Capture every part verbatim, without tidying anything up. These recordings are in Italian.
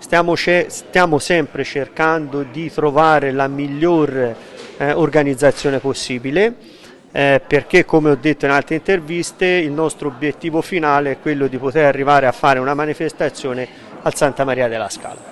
stiamo, stiamo sempre cercando di trovare la miglior eh, organizzazione possibile, eh, perché come ho detto in altre interviste il nostro obiettivo finale è quello di poter arrivare a fare una manifestazione al Santa Maria della Scala.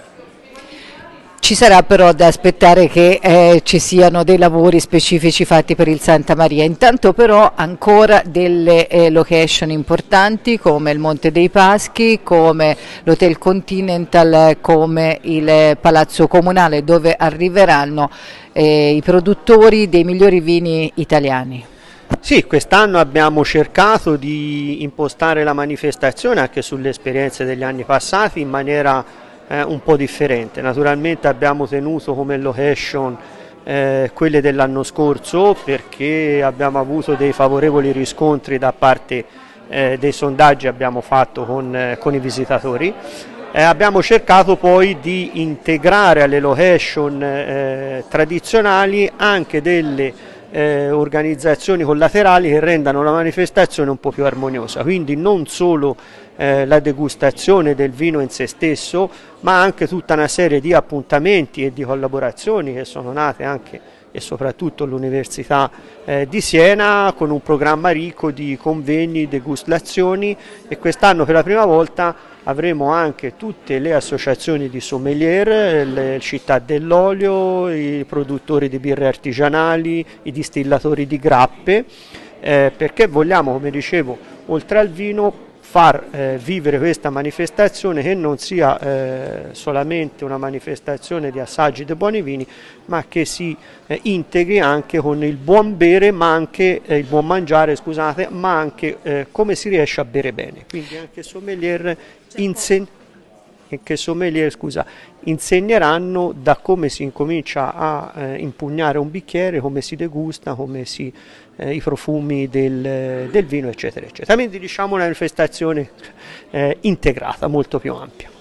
Ci sarà però da aspettare che eh, ci siano dei lavori specifici fatti per il Santa Maria. Intanto però ancora delle eh, location importanti come il Monte dei Paschi, come l'Hotel Continental, come il Palazzo Comunale, dove arriveranno eh, i produttori dei migliori vini italiani. Sì, quest'anno abbiamo cercato di impostare la manifestazione anche sulle esperienze degli anni passati in maniera Eh, un po' differente. Naturalmente abbiamo tenuto come location eh, quelle dell'anno scorso perché abbiamo avuto dei favorevoli riscontri da parte eh, dei sondaggi che abbiamo fatto con, eh, con i visitatori. Eh, abbiamo cercato poi di integrare alle location eh, tradizionali anche delle eh, organizzazioni collaterali che rendano la manifestazione un po' più armoniosa, quindi non solo Eh, la degustazione del vino in se stesso, ma anche tutta una serie di appuntamenti e di collaborazioni che sono nate anche e soprattutto all'Università eh, di Siena, con un programma ricco di convegni, degustazioni, e quest'anno per la prima volta avremo anche tutte le associazioni di sommelier, le Città dell'Olio, i produttori di birre artigianali, i distillatori di grappe, eh, perché vogliamo, come dicevo, oltre al vino far eh, vivere questa manifestazione che non sia eh, solamente una manifestazione di assaggi dei buoni vini, ma che si eh, integri anche con il buon bere, ma anche eh, il buon mangiare, scusate, ma anche eh, come si riesce a bere bene. Quindi anche sommelier, insen- che sommelier scusa, insegneranno da come si incomincia a eh, impugnare un bicchiere, come si degusta, come si eh, i profumi del, del vino, eccetera, eccetera. Quindi diciamo una manifestazione eh, integrata, molto più ampia.